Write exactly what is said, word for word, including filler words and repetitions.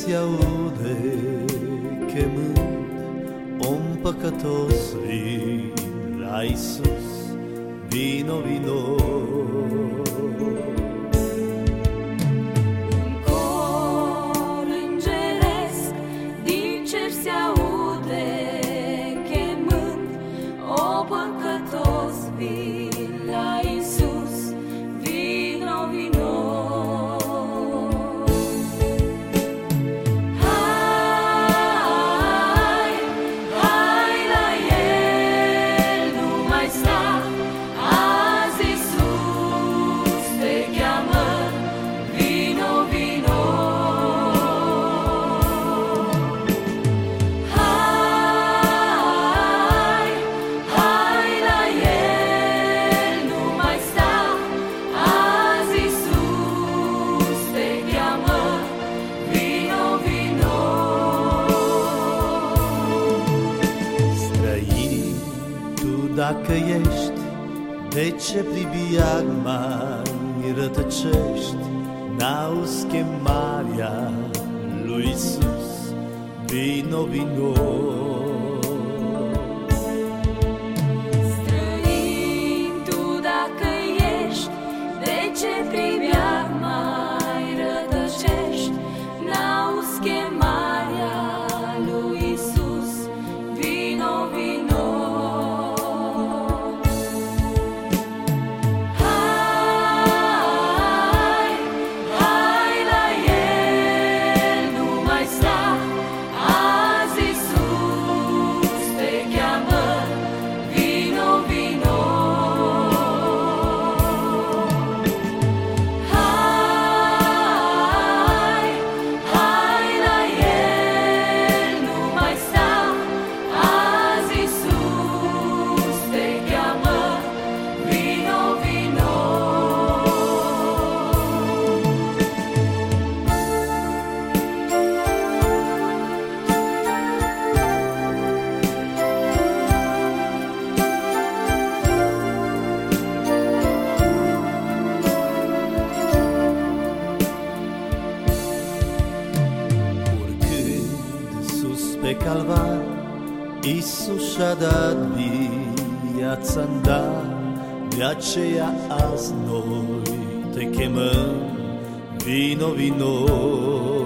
se aude chemând om păcătos, vin la Iisus, vino, vino. Un cor îngeresc din cer se aude chemând, o păcătos, vin la Iisus, vino, vino. Dacă ești, de ce priviag mai rătăcești? N-auzi chemarea lui Iisus, vino, vino. Străin tu dacă ești, de ce priviag mai rătăcești? N-auzi chemarea lui Iisus, vino, vino. Pe calvar, Iisus și-a dat viața-n dar, de aceea azi noi te chemăm, vino, vino.